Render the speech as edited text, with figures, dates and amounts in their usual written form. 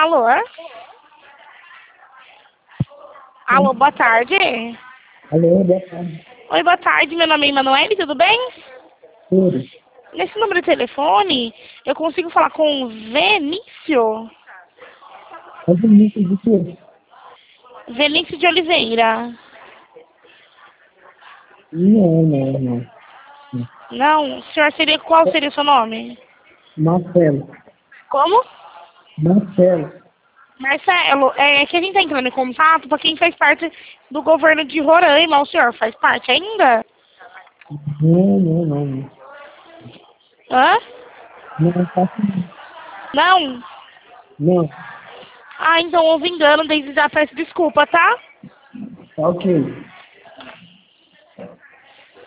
Alô? Alô, boa tarde. Alô, boa tarde. Oi, boa tarde. Meu nome é Emanuele, tudo bem? Tudo. Nesse número de telefone, eu consigo falar com o Vinícius? É Vinícius de quê? Vinícius de Oliveira. Não. Não? O senhor seria... Qual seria o seu nome? Marcelo. Como? Marcelo. Marcelo, é que a gente tá entrando em contato para quem faz parte do governo de Roraima. O senhor faz parte ainda? Não. Hã? Não faço não. Não? Não. Ah, então houve engano, desde já peço desculpa, tá? Tá ok.